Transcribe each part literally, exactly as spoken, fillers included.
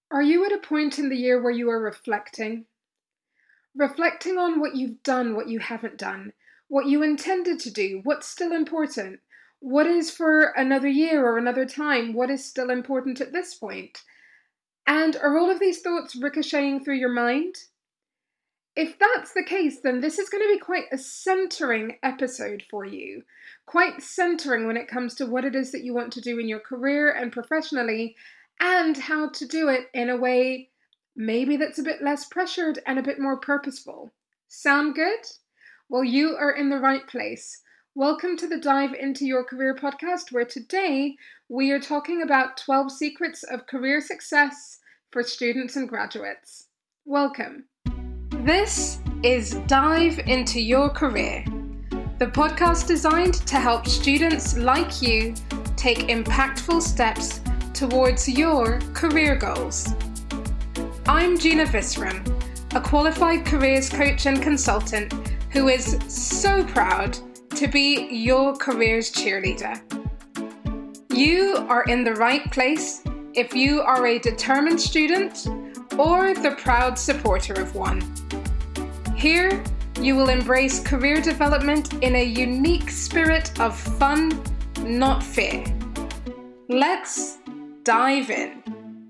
Are you at a point in the year where you are reflecting? Reflecting on what you've done, what you haven't done, what you intended to do, what's still important, what is for another year or another time, what is still important at this point? And are all of these thoughts ricocheting through your mind? If that's the case, then this is going to be quite a centering episode for you. Quite centering when it comes to what it is that you want to do in your career and professionally, and how to do it in a way maybe that's a bit less pressured and a bit more purposeful. Sound good? Well, you are in the right place. Welcome to the Dive Into Your Career podcast, where today we are talking about twelve secrets of career success for students and graduates. Welcome. This is Dive Into Your Career, the podcast designed to help students like you take impactful steps towards your career goals. I'm Gina Visram, a qualified careers coach and consultant who is so proud to be your careers cheerleader. You are in the right place if you are a determined student or the proud supporter of one. Here, you will embrace career development in a unique spirit of fun, not fear. Let's dive in.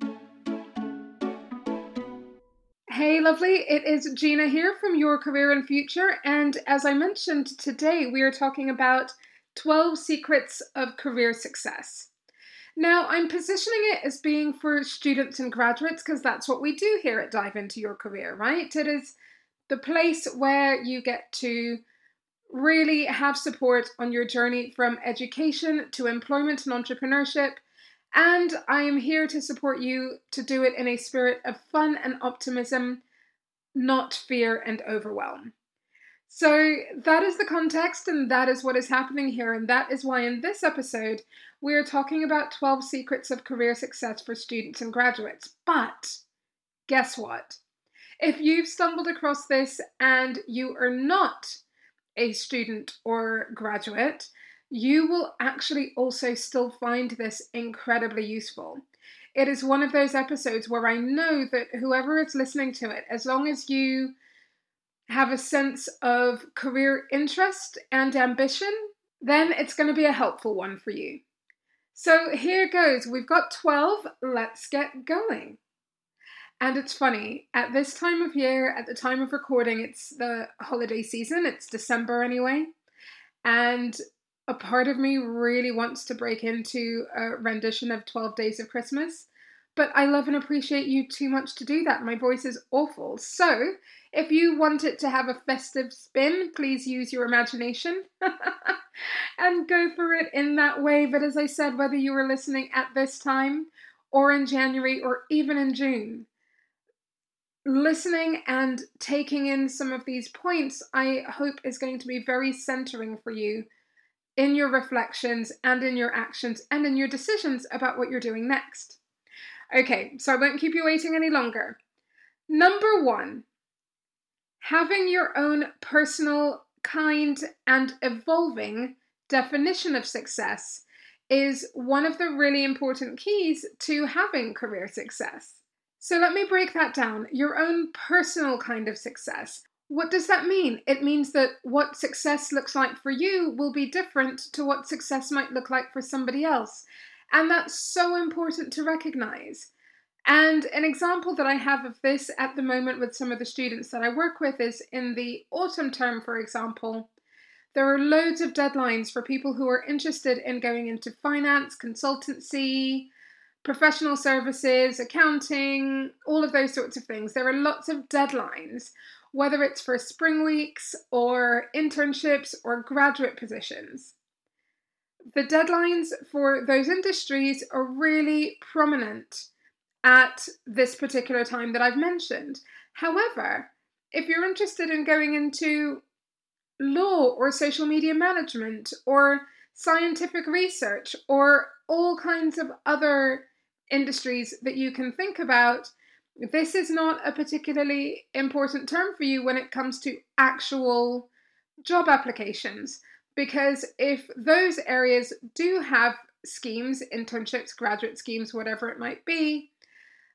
Hey lovely, it is Gina here from Your Career and Future, and as I mentioned today, we are talking about twelve secrets of career success. Now, I'm positioning it as being for students and graduates because that's what we do here at Dive Into Your Career, right? It is the place where you get to really have support on your journey from education to employment and entrepreneurship. And I am here to support you to do it in a spirit of fun and optimism, not fear and overwhelm. So that is the context, and that is what is happening here. And that is why in this episode, we are talking about twelve secrets of career success for students and graduates. But guess what? If you've stumbled across this and you are not a student or graduate, you will actually also still find this incredibly useful. It is one of those episodes where I know that whoever is listening to it, as long as you have a sense of career interest and ambition, then it's going to be a helpful one for you. So here goes. We've got twelve. Let's get going. And it's funny, at this time of year, at the time of recording, it's the holiday season. It's December anyway. And a part of me really wants to break into a rendition of twelve Days of Christmas, but I love and appreciate you too much to do that. My voice is awful. So if you want it to have a festive spin, please use your imagination and go for it in that way. But as I said, whether you were listening at this time or in January or even in June, listening and taking in some of these points, I hope is going to be very centering for you in your reflections and in your actions and in your decisions about what you're doing next. Okay, so I won't keep you waiting any longer. Number one, having your own personal, kind, and evolving definition of success is one of the really important keys to having career success. So let me break that down. Your own personal kind of success. What does that mean? It means that what success looks like for you will be different to what success might look like for somebody else. And that's so important to recognize. And an example that I have of this at the moment with some of the students that I work with is in the autumn term, for example. There are loads of deadlines for people who are interested in going into finance, consultancy, professional services, accounting, all of those sorts of things. There are lots of deadlines, whether it's for spring weeks or internships or graduate positions. The deadlines for those industries are really prominent at this particular time that I've mentioned. However, if you're interested in going into law or social media management or scientific research or all kinds of other industries that you can think about, this is not a particularly important term for you when it comes to actual job applications, because if those areas do have schemes, internships, graduate schemes, whatever it might be,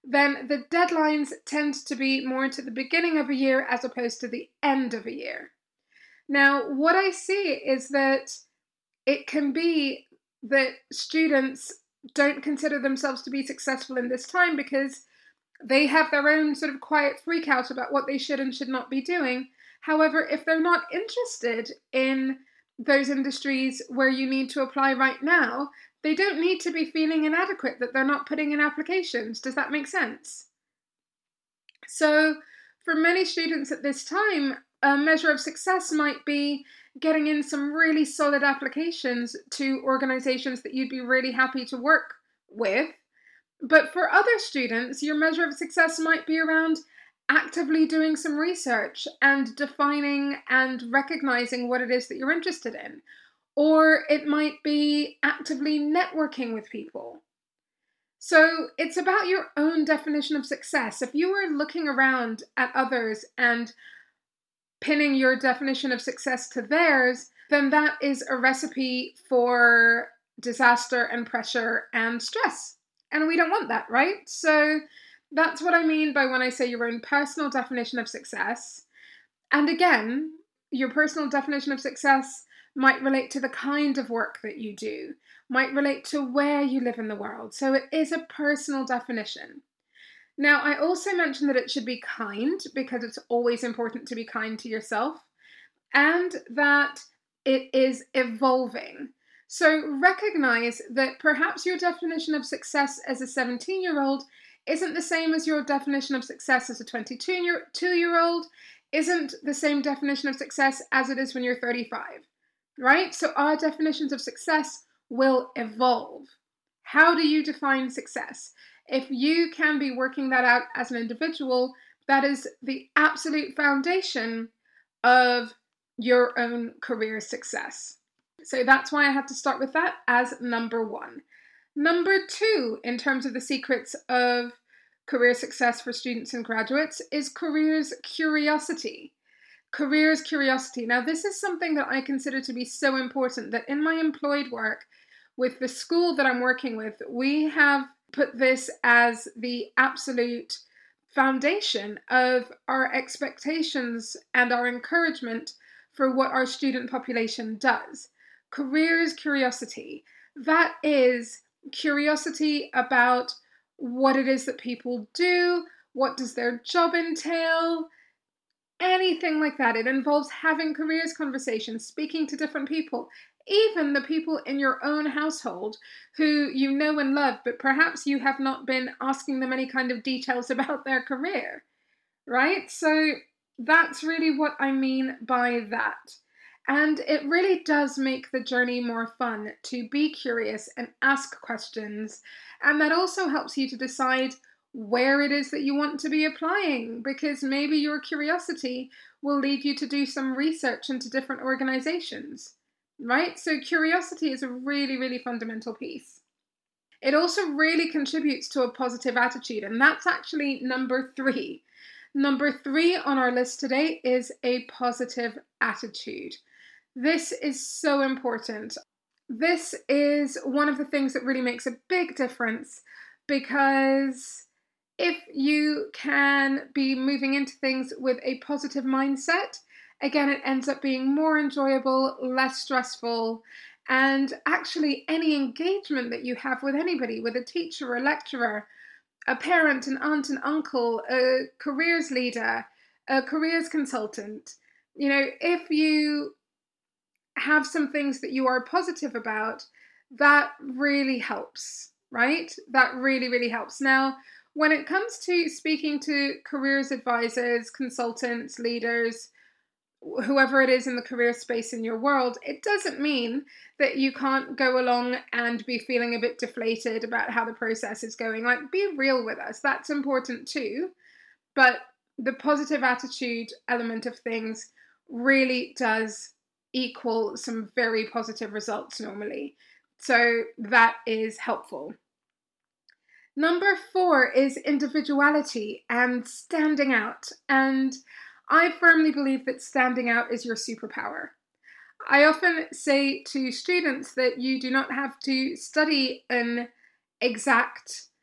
then the deadlines tend to be more to the beginning of a year as opposed to the end of a year. Now, what I see is that it can be that students don't consider themselves to be successful in this time because they have their own sort of quiet freak out about what they should and should not be doing. However, if they're not interested in those industries where you need to apply right now, they don't need to be feeling inadequate that they're not putting in applications. Does that make sense? So for many students at this time, a measure of success might be getting in some really solid applications to organizations that you'd be really happy to work with. But for other students, your measure of success might be around actively doing some research and defining and recognizing what it is that you're interested in. Or it might be actively networking with people. So it's about your own definition of success. If you were looking around at others and pinning your definition of success to theirs, then that is a recipe for disaster and pressure and stress. And we don't want that, right? So that's what I mean by when I say your own personal definition of success. And again, your personal definition of success might relate to the kind of work that you do, might relate to where you live in the world. So it is a personal definition. Now, I also mentioned that it should be kind because it's always important to be kind to yourself, and that it is evolving. So recognize that perhaps your definition of success as a seventeen-year-old isn't the same as your definition of success as a twenty-two-year-old, isn't the same definition of success as it is when you're thirty-five, right? So our definitions of success will evolve. How do you define success? If you can be working that out as an individual, that is the absolute foundation of your own career success. So that's why I had to start with that as number one. Number two, in terms of the secrets of career success for students and graduates, is careers curiosity. Careers curiosity. Now, this is something that I consider to be so important that in my employed work with the school that I'm working with, we have put this as the absolute foundation of our expectations and our encouragement for what our student population does. Careers curiosity. That is curiosity about what it is that people do, what does their job entail, anything like that. It involves having careers conversations, speaking to different people, even the people in your own household who you know and love, but perhaps you have not been asking them any kind of details about their career, right? So that's really what I mean by that. And it really does make the journey more fun to be curious and ask questions. And that also helps you to decide where it is that you want to be applying, because maybe your curiosity will lead you to do some research into different organizations, right? So curiosity is a really, really fundamental piece. It also really contributes to a positive attitude, and that's actually number three. Number three on our list today is a positive attitude. This is so important. This is one of the things that really makes a big difference, because if you can be moving into things with a positive mindset, again, it ends up being more enjoyable, less stressful, and actually any engagement that you have with anybody, with a teacher, a lecturer, a parent, an aunt, an uncle, a careers leader, a careers consultant, you know, if you have some things that you are positive about, that really helps, right? That really, really helps. Now, when it comes to speaking to careers advisors, consultants, leaders, whoever it is in the career space in your world, it doesn't mean that you can't go along and be feeling a bit deflated about how the process is going. Like, be real with us. That's important too. But the positive attitude element of things really does equal some very positive results normally. So that is helpful. Number four is individuality and standing out. And I firmly believe that standing out is your superpower. I often say to students that you do not have to study an exact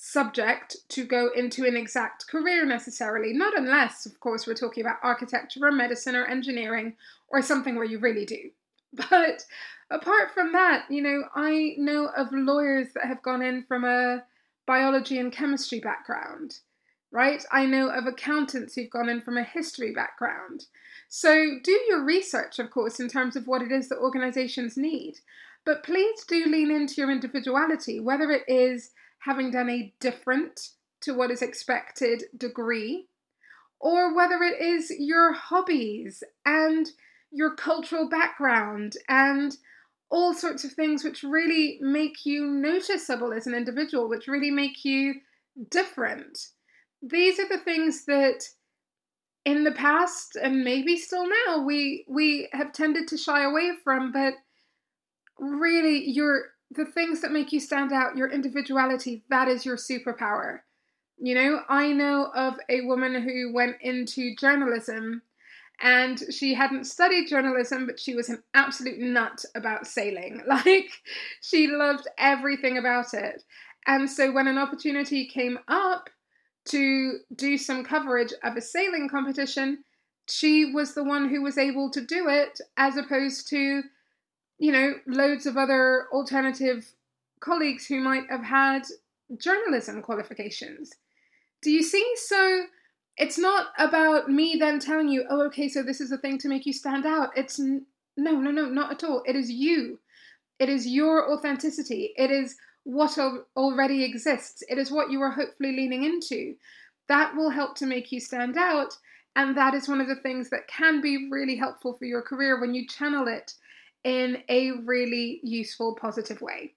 subject to go into an exact career necessarily, not unless, of course, we're talking about architecture or medicine or engineering or something where you really do. But apart from that, you know, I know of lawyers that have gone in from a biology and chemistry background, right? I know of accountants who've gone in from a history background. So do your research, of course, in terms of what it is that organizations need. But please do lean into your individuality, whether it is having done a different to what is expected degree, or whether it is your hobbies and your cultural background and all sorts of things which really make you noticeable as an individual, which really make you different. These are the things that in the past, and maybe still now, we we have tended to shy away from, but really your the things that make you stand out, your individuality, that is your superpower. You know, I know of a woman who went into journalism and she hadn't studied journalism, but she was an absolute nut about sailing. Like, she loved everything about it. And so when an opportunity came up to do some coverage of a sailing competition, she was the one who was able to do it, as opposed to, you know, loads of other alternative colleagues who might have had journalism qualifications. Do you see? So it's not about me then telling you, oh, okay, so this is the thing to make you stand out. It's n- no, no, no, not at all. It is you. It is your authenticity. It is what al- already exists. It is what you are hopefully leaning into. That will help to make you stand out. And that is one of the things that can be really helpful for your career when you channel it in a really useful, positive way.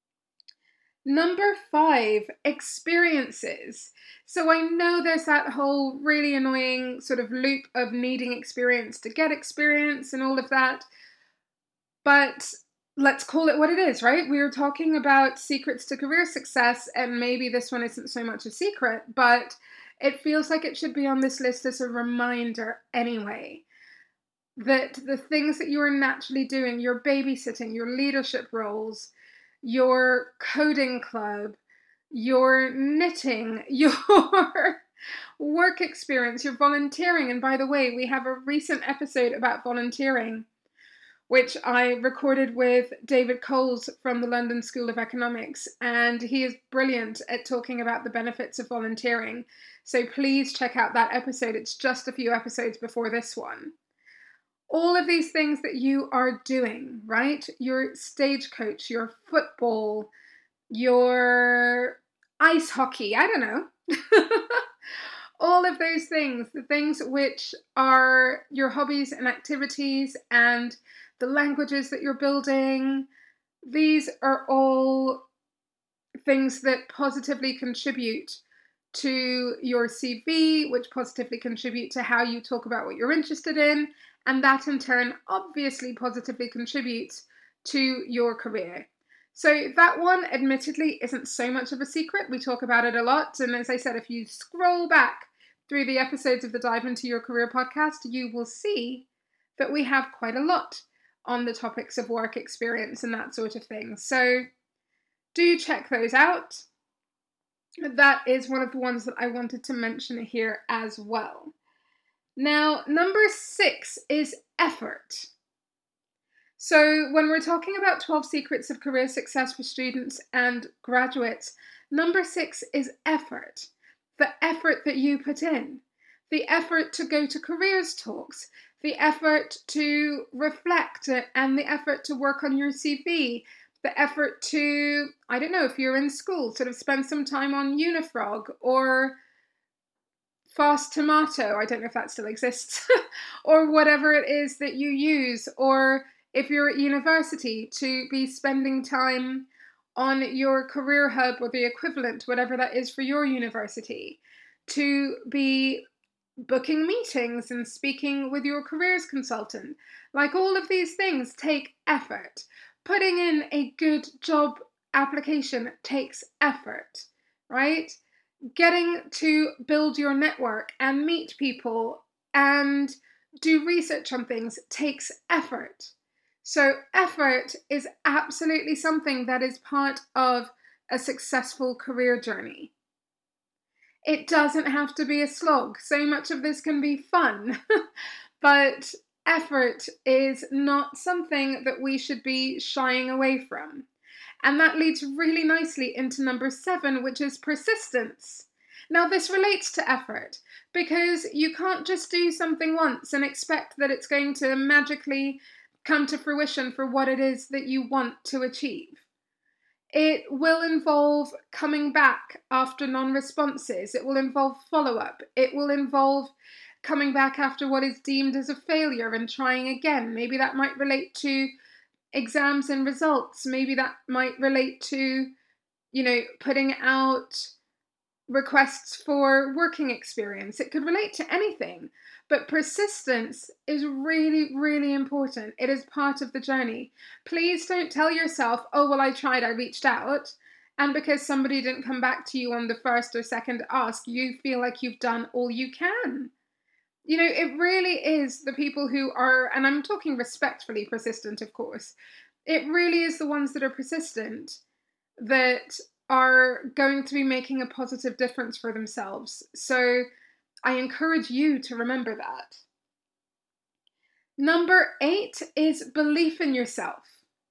Number five, experiences. So I know there's that whole really annoying sort of loop of needing experience to get experience and all of that. But let's call it what it is, right? We are talking about secrets to career success, and maybe this one isn't so much a secret, but it feels like it should be on this list as a reminder anyway. That the things that you are naturally doing, your babysitting, your leadership roles, your coding club, your knitting, your work experience, your volunteering. And by the way, we have a recent episode about volunteering, which I recorded with David Coles from the London School of Economics. And he is brilliant at talking about the benefits of volunteering. So please check out that episode. It's just a few episodes before this one. All of these things that you are doing, right? Your stagecoach, your football, your ice hockey, I don't know. All of those things, the things which are your hobbies and activities and the languages that you're building, these are all things that positively contribute to your C V, which positively contribute to how you talk about what you're interested in. And that in turn obviously positively contributes to your career. So that one admittedly isn't so much of a secret. We talk about it a lot. And as I said, if you scroll back through the episodes of the Dive Into Your Career podcast, you will see that we have quite a lot on the topics of work experience and that sort of thing. So do check those out. That is one of the ones that I wanted to mention here as well. Now, number six is effort. So when we're talking about twelve secrets of career success for students and graduates, number six is effort. The effort that you put in. The effort to go to careers talks. The effort to reflect and the effort to work on your C V. The effort to, I don't know, if you're in school, sort of spend some time on Unifrog or Fast Tomato, I don't know if that still exists, or whatever it is that you use, or if you're at university, to be spending time on your career hub or the equivalent, whatever that is for your university, to be booking meetings and speaking with your careers consultant. Like, all of these things take effort. Putting in a good job application takes effort, right? Getting to build your network and meet people and do research on things takes effort. So effort is absolutely something that is part of a successful career journey. It doesn't have to be a slog. So much of this can be fun, but effort is not something that we should be shying away from. And that leads really nicely into number seven, which is persistence. Now, this relates to effort because you can't just do something once and expect that it's going to magically come to fruition for what it is that you want to achieve. It will involve coming back after non-responses. It will involve follow-up. It will involve coming back after what is deemed as a failure and trying again. Maybe that might relate to exams and results. Maybe that might relate to, you know, putting out requests for working experience. It could relate to anything, but persistence is really, really important. It is part of the journey. Please don't tell yourself, oh, well, I tried, I reached out, and because somebody didn't come back to you on the first or second ask, you feel like you've done all you can. You know, it really is the people who are, and I'm talking respectfully persistent, of course, it really is the ones that are persistent that are going to be making a positive difference for themselves. So I encourage you to remember that. Number eight is belief in yourself.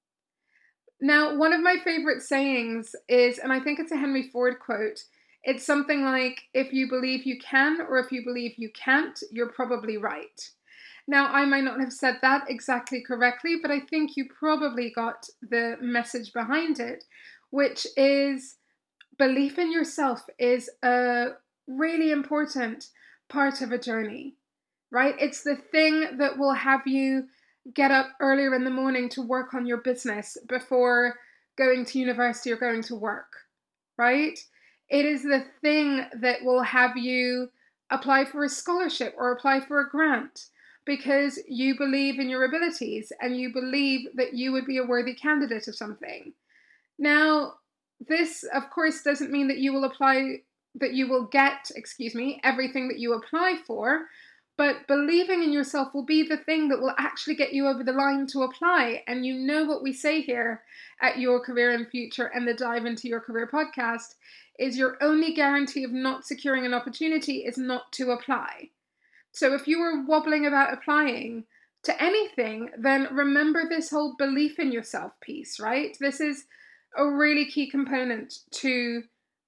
Now, one of my favorite sayings is, and I think it's a Henry Ford quote, it's something like, if you believe you can or if you believe you can't, you're probably right. Now, I might not have said that exactly correctly, but I think you probably got the message behind it, which is belief in yourself is a really important part of a journey, right? It's the thing that will have you get up earlier in the morning to work on your business before going to university or going to work, right? It is the thing that will have you apply for a scholarship or apply for a grant because you believe in your abilities and you believe that you would be a worthy candidate of something. Now, this, of course, doesn't mean that you will apply, that you will get, excuse me, everything that you apply for, but believing in yourself will be the thing that will actually get you over the line to apply. And you know what we say here at Your Career and Future and the Dive Into Your Career podcast is your only guarantee of not securing an opportunity is not to apply. So if you were wobbling about applying to anything, then remember this whole belief in yourself piece, right? This is a really key component to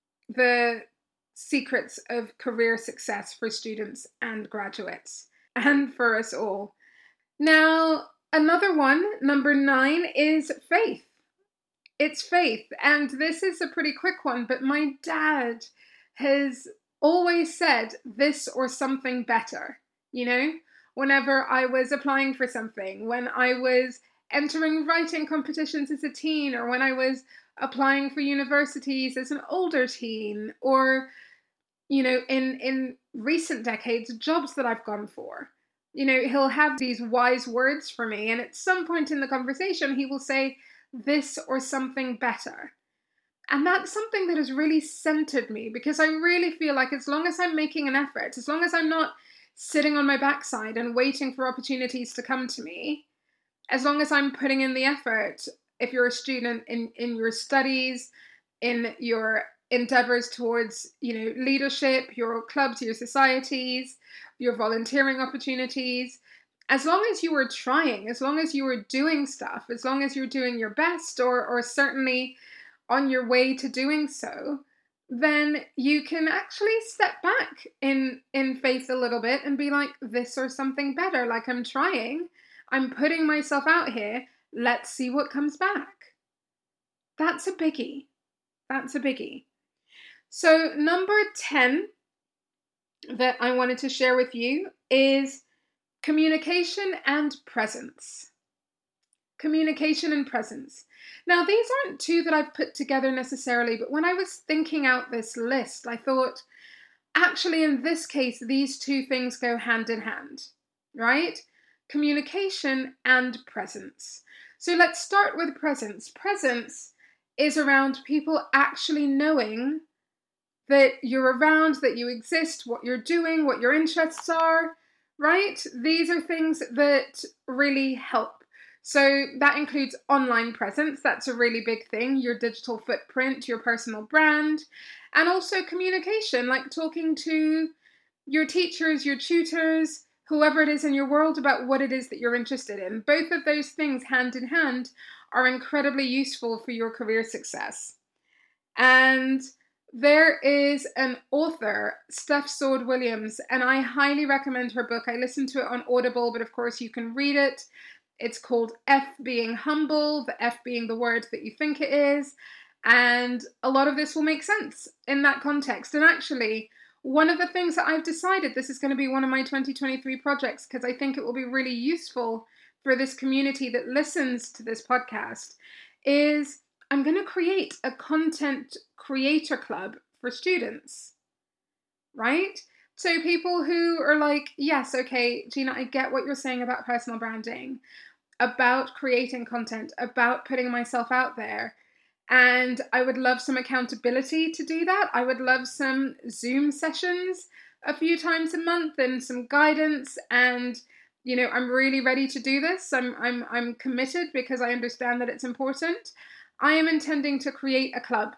the secrets of career success for students and graduates and for us all. Now, another one, number nine, is faith. It's faith. And this is a pretty quick one, but my dad has always said this or something better, you know, whenever I was applying for something, when I was entering writing competitions as a teen, or when I was applying for universities as an older teen, or, you know, in, in recent decades, jobs that I've gone for. You know, he'll have these wise words for me, and at some point in the conversation, he will say this or something better. And that's something that has really centered me, because I really feel like as long as I'm making an effort, as long as I'm not sitting on my backside and waiting for opportunities to come to me, as long as I'm putting in the effort, if you're a student in, in your studies, in your endeavors towards, you know, leadership, your clubs, your societies, your volunteering opportunities, as long as you are trying, as long as you are doing stuff, as long as you're doing your best, or or certainly on your way to doing so, then you can actually step back in, in faith a little bit and be like, this or something better, like I'm trying, I'm putting myself out here, let's see what comes back. That's a biggie. That's a biggie. So number ten that I wanted to share with you is communication and presence. Communication and presence. Now, these aren't two that I've put together necessarily, but when I was thinking out this list, I thought, actually, in this case, these two things go hand in hand, right? Communication and presence. So let's start with presence. Presence is around people actually knowing that you're around, that you exist, what you're doing, what your interests are, right? These are things that really help. So that includes online presence. That's a really big thing. Your digital footprint, your personal brand, and also communication, like talking to your teachers, your tutors, whoever it is in your world about what it is that you're interested in. Both of those things hand in hand are incredibly useful for your career success. And there is an author, Steph Sword-Williams, and I highly recommend her book. I listened to it on Audible, but of course you can read it. It's called F Being Humble, the F being the word that you think it is. And a lot of this will make sense in that context. And actually, one of the things that I've decided, this is going to be one of my twenty twenty-three projects, because I think it will be really useful for this community that listens to this podcast, is I'm going to create a content creator club for students, right? So people who are like, yes, okay, Gina, I get what you're saying about personal branding, about creating content, about putting myself out there. And I would love some accountability to do that. I would love some Zoom sessions a few times a month and some guidance. And, you know, I'm really ready to do this. I'm, I'm, I'm committed because I understand that it's important. I am intending to create a club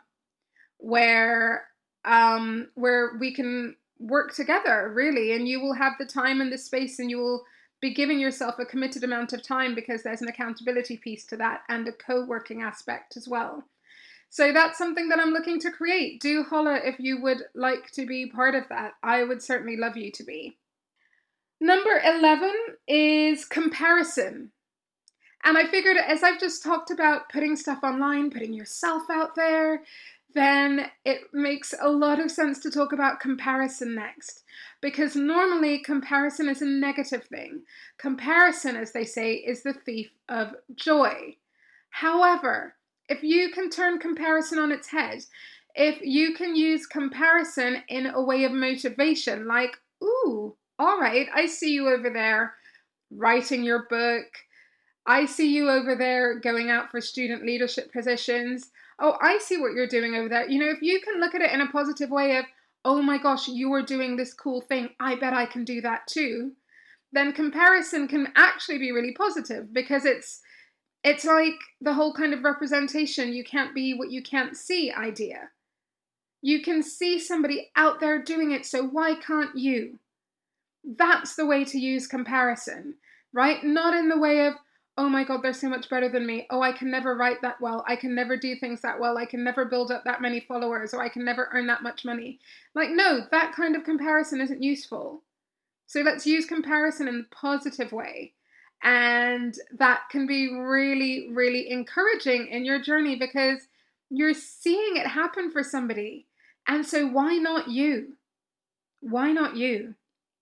where, um, where we can work together, really. And you will have the time and the space, and you will be giving yourself a committed amount of time, because there's an accountability piece to that and a co-working aspect as well. So that's something that I'm looking to create. Do holler if you would like to be part of that. I would certainly love you to be. Number eleven is comparison. And I figured, as I've just talked about putting stuff online, putting yourself out there, then it makes a lot of sense to talk about comparison next. Because normally comparison is a negative thing. Comparison, as they say, is the thief of joy. However, if you can turn comparison on its head, if you can use comparison in a way of motivation, like, ooh, all right, I see you over there writing your book. I see you over there going out for student leadership positions. Oh, I see what you're doing over there. You know, if you can look at it in a positive way of, oh my gosh, you are doing this cool thing, I bet I can do that too, then comparison can actually be really positive, because it's It's like the whole kind of representation, you can't be what you can't see idea. You can see somebody out there doing it, so why can't you? That's the way to use comparison, right? Not in the way of, oh my God, they're so much better than me. Oh, I can never write that well. I can never do things that well. I can never build up that many followers, or I can never earn that much money. Like, no, that kind of comparison isn't useful. So let's use comparison in a positive way. And that can be really, really encouraging in your journey, because you're seeing it happen for somebody. And so why not you? Why not you?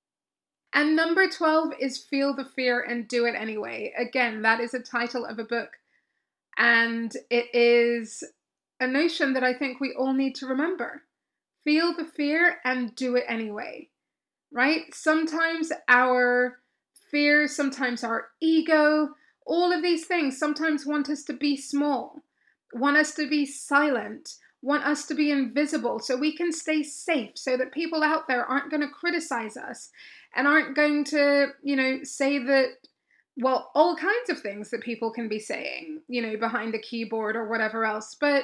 And number twelve is Feel the Fear and Do It Anyway. Again, that is a title of a book. And it is a notion that I think we all need to remember. Feel the fear and do it anyway, right? Sometimes our fear, sometimes our ego, all of these things sometimes want us to be small, want us to be silent, want us to be invisible, so we can stay safe, so that people out there aren't going to criticize us and aren't going to, you know, say that, well, all kinds of things that people can be saying, you know, behind the keyboard or whatever else. But,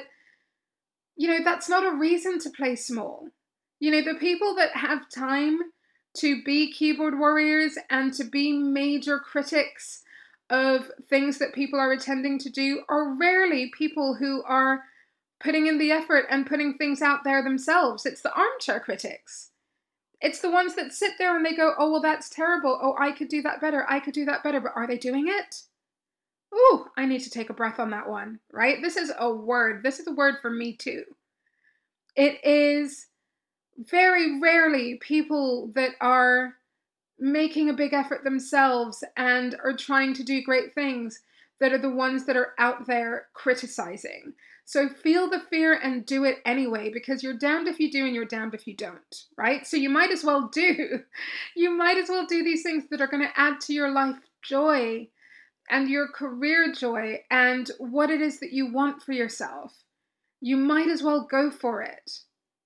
you know, that's not a reason to play small. You know, the people that have time to be keyboard warriors and to be major critics of things that people are attending to do are rarely people who are putting in the effort and putting things out there themselves. It's the armchair critics. It's the ones that sit there and they go, oh, well, that's terrible. Oh, I could do that better. I could do that better. But are they doing it? Ooh, I need to take a breath on that one, right? This is a word. This is a word for me too. It is very rarely people that are making a big effort themselves and are trying to do great things that are the ones that are out there criticizing. So feel the fear and do it anyway, because you're damned if you do and you're damned if you don't, right? So you might as well do. You might as well do these things that are going to add to your life joy and your career joy and what it is that you want for yourself. You might as well go for it,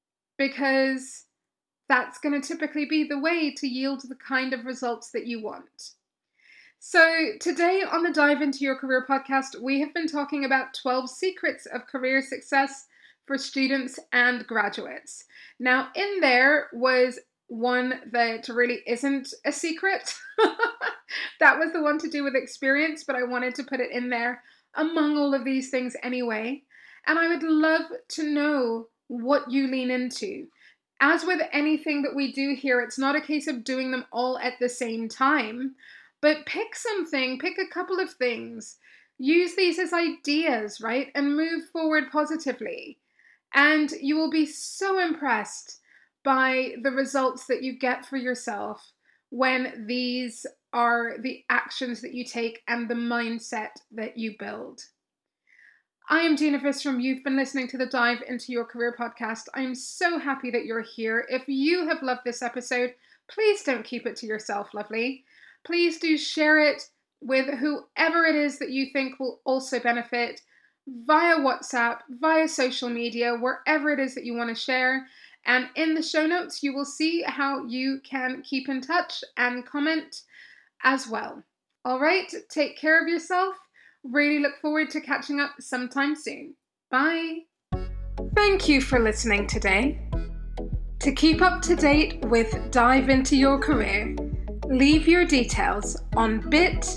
because that's going to typically be the way to yield the kind of results that you want. So today on the Dive Into Your Career podcast, we have been talking about twelve secrets of career success for students and graduates. Now, in there was one that really isn't a secret. That was the one to do with experience, but I wanted to put it in there among all of these things anyway. And I would love to know what you lean into. As with anything that we do here, it's not a case of doing them all at the same time, but pick something, pick a couple of things, use these as ideas, right? And move forward positively. And you will be so impressed by the results that you get for yourself when these are the actions that you take and the mindset that you build. I am Gina Vistrom. You've been listening to the Dive Into Your Career podcast. I'm so happy that you're here. If you have loved this episode, please don't keep it to yourself, lovely. Please do share it with whoever it is that you think will also benefit via WhatsApp, via social media, wherever it is that you want to share. And in the show notes, you will see how you can keep in touch and comment as well. All right, take care of yourself. Really look forward to catching up sometime soon. Bye. Thank you for listening today. To keep up to date with Dive Into Your Career, leave your details on bit.ly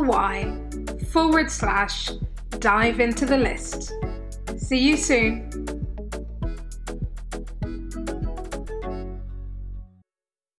forward slash dive into the list. See you soon.